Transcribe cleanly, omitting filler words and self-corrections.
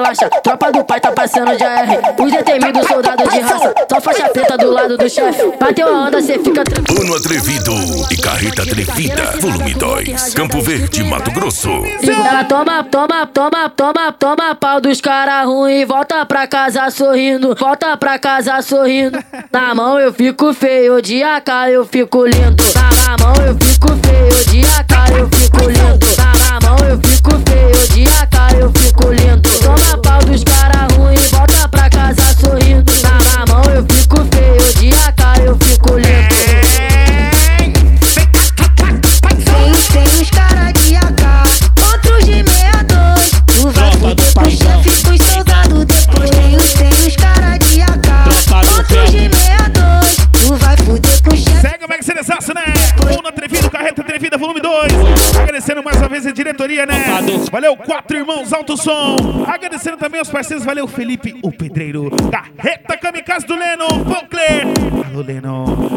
faixa. Tropa do pai tá passando de AR. Os detemidos soldados de raça. Só faixa preta do lado do chefe. Bateu a onda, cê fica tranquilo. Uno Atrevido e Carreta Atrevida, volume 2, Campo Verde, Mato Grosso. Ela toma pau dos cara ruim. Volta pra casa sorrindo, volta pra casa sorrindo. Na mão eu fico feio, de AK eu fico lindo. Na mão eu fico feio, de AK eu fico lindo. Na mão eu fico feio, de AK eu fico lindo. Toma pau dos cara ruim, volta pra casa sorrindo. Na mão eu fico feio, de AK eu fico lindo. Tem uns cara de AK, outros de 62. Tu vai fuder pro chefe, pros soldados depois. Tem uns cara de AK, outros de 62. Tu vai fuder pro chefe. Segue o Max Cerezaço, né? Uno Atrevido, Carreta Atrevida, volume 2. Agradecendo mais uma vez a diretoria, né? Valeu, 4 irmãos, alto som. Agradecendo também os parceiros, valeu, Felipe, o pedreiro. Carreta Kamikaze do Leno, Pão Cler. Alô, Leno.